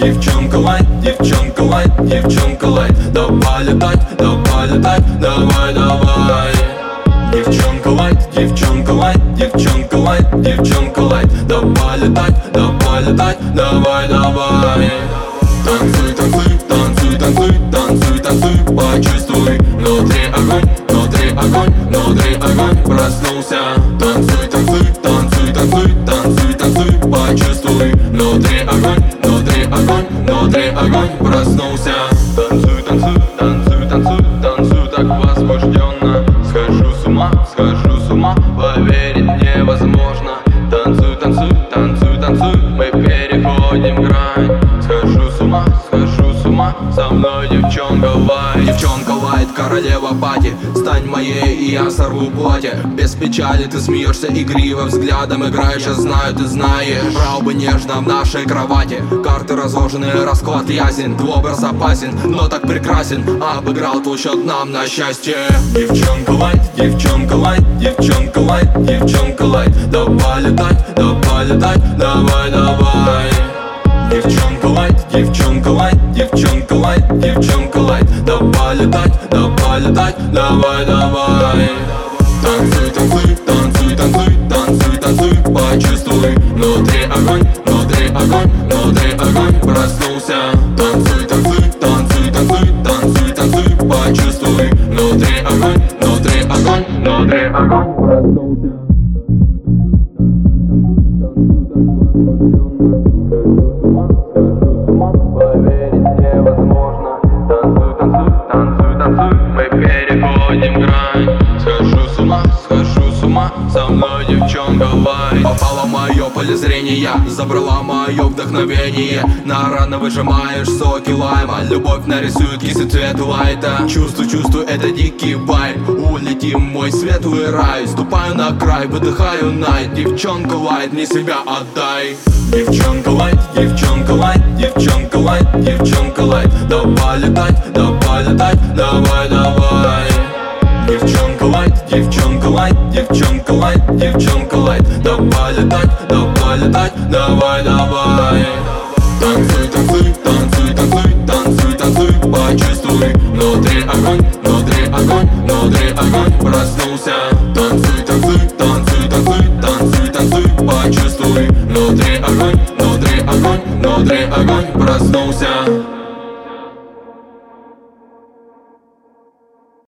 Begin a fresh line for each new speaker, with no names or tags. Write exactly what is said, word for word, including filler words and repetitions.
девчонка лайт, девчонка лайт, девчонка лайт. Давай летать, давай летать, давай, давай. Девчонка лайт, девчонка лайт, девчонка лайт, девчонка лайт. Давай летать, давай летать, давай, давай. Танцуй, танцуй, танцуй, танцуй, танцуй, танцуй, почувствуй. Внутри огонь, внутри огонь, внутри огонь проснулся. Танцуй, танцуй, танцуй, танцуй, танцуй, танцуй, почувствуй. Внутри огонь, внутри огонь, внутри огонь проснулся. Танцуй, танцуй, танцуй, танцуй, танцуй так возбужденно. Схожу с ума, схожу с ума, поверить невозможно. Танцуй, танцуй, танцуй, танцуй, мы переходим грань. Схожу с ума, схожу с ума, со мной девчонка лайт. Девчонка лайт, королева пати, стань моей и я сорву платье. Без печали ты смеешься игриво, взглядом играешь, я знаю, ты знаешь. Брал бы нежно в нашей кровати, карты разложены, расклад ясен. Твой образ опасен, но так прекрасен, обыграл твой счет нам на счастье. Девчонка лайт, девчонка лайт, девчонка лайт, девчонка лайт. Давай летать, давай летать, давай, давай. Девчонка лайт, девчонка лайт, девчонка лайт, девчонка лайт. Давай летать, давай летать, давай, давай. Танцуй, танцуй, танцуй, танцуй, танцуй, танцуй, почувствуй. Внутри огонь, внутри огонь, внутри огонь проснулся. Танцуй, танцуй, танцуй, танцуй, танцуй, танцуй, почувствуй. Внутри огонь, внутри огонь, внутри огонь проснулся. Мы переходим грань. Схожу с ума, схожу с ума, со мной девчонка лайт. Попала в мое поле зрения, забрала мое вдохновение. На рано выжимаешь соки лайма, любовь нарисует кислый цвет лайта. Чувствую, чувствую, это дикий вайб. Улетим в мой светлый рай. Ступаю на край, выдыхаю найт. Девчонка лайт, мне себя отдай. Девчонка лайт, девчонка лайт, девчонка лайт, девчонка лайт. Давай летать, давай летать, давай, давай. Девчонка лайт, девчонка лайт, девчонка лайт, девчонка лайт. Давай летать, давай летать, давай, давай. Танцуй, танцуй, танцуй, танцуй, танцуй, танцуй, почувствуй. Внутри огонь, внутри огонь, внутри огонь проснулся. Танцуй, танцуй, танцуй, танцуй, танцуй, танцуй, почувствуй. Внутри огонь, внутри огонь, внутри огонь проснулся.